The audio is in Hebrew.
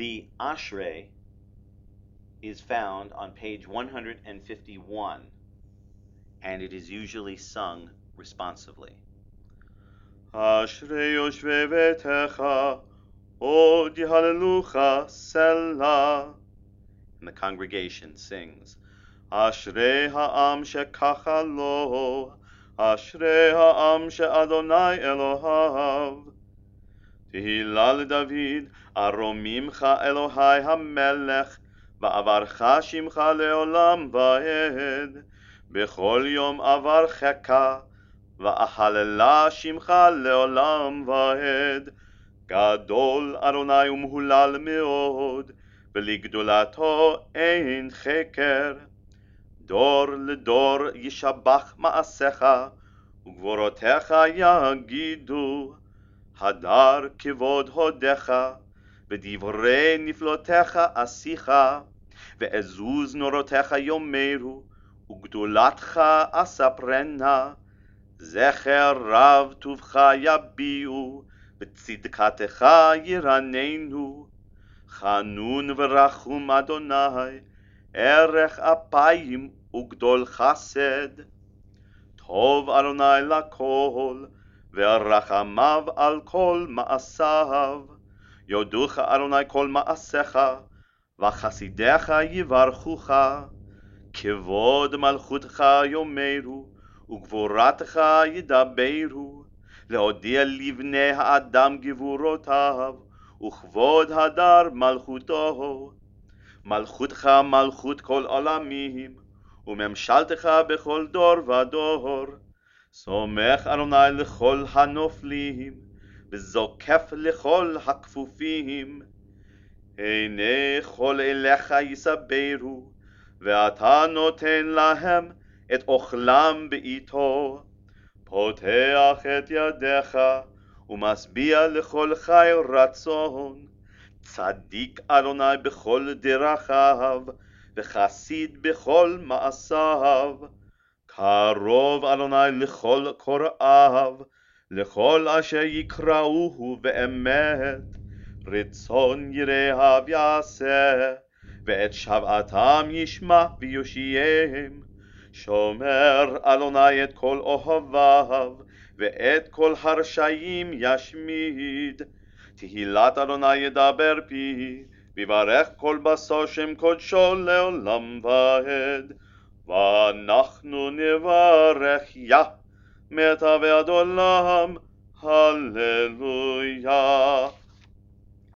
The Ashrei is found on page 151, and it is usually sung responsively. Ashrei yoshvei beitecha, od yehalelucha selah. And the congregation sings, Ashrei ha'am shekacha lo, Ashrei ha'am she'Adonai Elohav. Tehillah leDavid, aromimcha Elohai hamelech, va'avarcha shimcha leolam va'ed. Bechol yom avarcheka, va'ahalela shimcha leolam va'ed. Gadol Adonai umhulal meod, ולגדולתו אין חקר. דור לדור ישבח מעשיך, וגבורותיך יגידו. הדר כבוד הודיך, ודברי נפלותיך עשיך, ועזוז נורותיך יאמרו, וגדולתך אספרנה. זכר רב טובך יביעו, וצדקתך ירננו. חנון ורחום אדוני, ערך אפיים וגדול חסד. טוב אדוני לכל, ורחמיו על כל מעשיו. יודוך אדוני כל מעשיך, וחסידיך יברכוך. כבוד מלכותך יאמרו, וגבורתך ידברו. להודיע לבני האדם גבורותיו, וכבוד הדר מלכותו. מלכותך מלכות כל עולמים, וממשלתך בכל דור ודור. סומך אדוני לכל הנופלים, וזוקף לכל הכפופים. הנה כל אליך יסברו, ואתה נותן להם את אוכלם בעיתו. פותח את ידיך, ומשביע לכל חי רצון. צדיק אדוני בכל דרכיו, וחסיד בכל מעשיו. קרוב אדוני לכל קוראיו, לכל אשר יקראוהו באמת. רצון יראיו יעשה, ואת שבעתם ישמע ויושיעם. שומר אדוני את כל אוהביו, ואת כל הרשעים ישמיד. תהילת אדוני ידבר פי, ויברך כל בשר שם קודשו לעולם ועד. ואנחנו נברך יה, מעתה ועד עולם, הללויה.